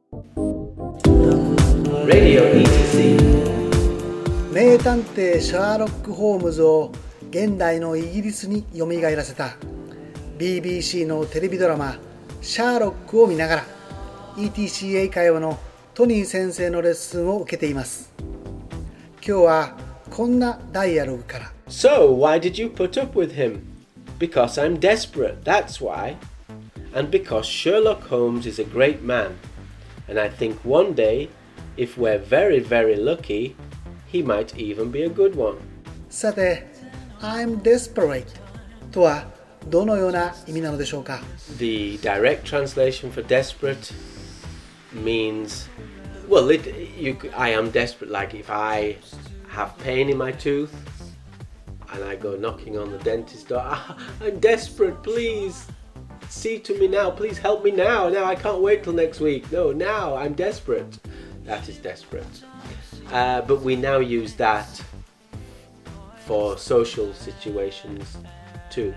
Radio ETC 名探偵シャーロック・ホームズを現代のイギリスによみがえらせた BBC のテレビドラマシャーロックを見ながら ETC 英会話のトニー先生のレッスンを受けています。今日はこんなダイアログから。 So, why did you put up with him? Because I'm desperate, that's why. And because Sherlock Holmes is a great man. And I think one day, if we're very, very lucky, he might even be a good one. さて I'm desperate とはどのような意味なのでしょうか。 The direct translation for desperate means, well, I am desperate. Like if I have pain in my tooth and I go knocking on the dentist's door, I'm desperate, please see to me now, please help me now. Now I can't wait till next week. No, now I'm desperate. That is desperate. But we now use that for social situations too.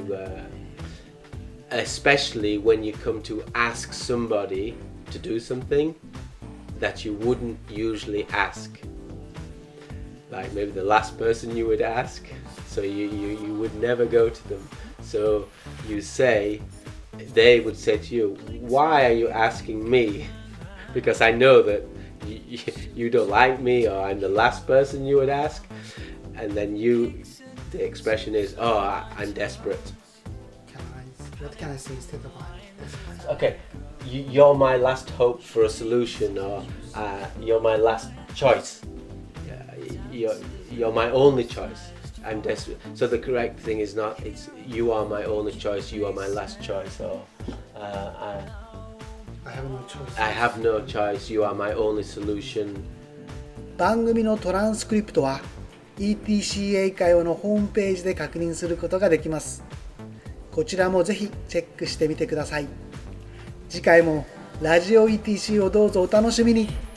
Especially when you come to ask somebody to do something that you wouldn't usually ask. Like maybe the last person you would ask, so you would never go to them. So you say, they would say to you, why are you asking me? Because I know that you don't like me, or I'm the last person you would ask. And then the expression is, oh, I'm desperate. What can I say instead of I? Okay, you're my last hope for a solution, or you're my last choice. You're my only choice. I'm desperate. So the correct thing is not, it's you are my only choice, you are my last choice, or I have no choice. I have no choice, you are my only solution. 番組のトランスクリプトは ETC 英会話のホームページで確認することができます。こちらもぜひチェックしてみてください。次回もラジオ ETC をどうぞお楽しみに。